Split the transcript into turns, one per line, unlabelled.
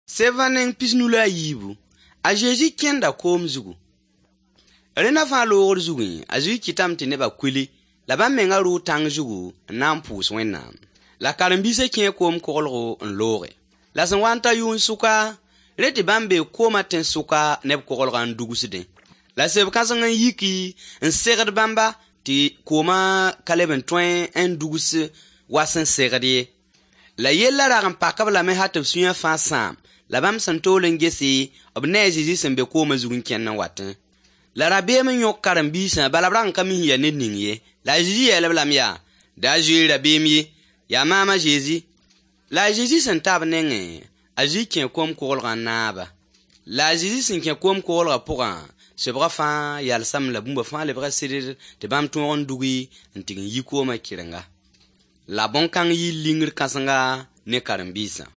Sevanen pisnula yibu. A Jésus kenda kom zugu. Rena fa loor zugu, a Jésus kitam te neba kwili, la ba menga ru tang zugu, nan pus wennam. La karambise kien kom kolro en lore. La san wanta yun suka, reti bambe koma ten suka neb kolro an dugusiden. La seb kasan yiki, en segad bamba, ti koma kaleben twen en dugus wasen segade. La yella ragan pakab la me hatib suya fa sam. La bam santolen gesi, obne Jésus sembe koma zugun kennan watin. La rabe men yok karambisa, balabran kami ya ningye. La Jésus ya leblam ya, da Jésus rabe mi, ya mama Jésus. La Jésus sentab nenge, a Jésus kien kom kolga naba. La Jésus sen kien kom kolga pogan, se bra fa ya sam la bumba fa le bra sirir, te bam ton dugui, ntigin yikoma kirenga. La bon kang yi lingir kasanga ne karambisa.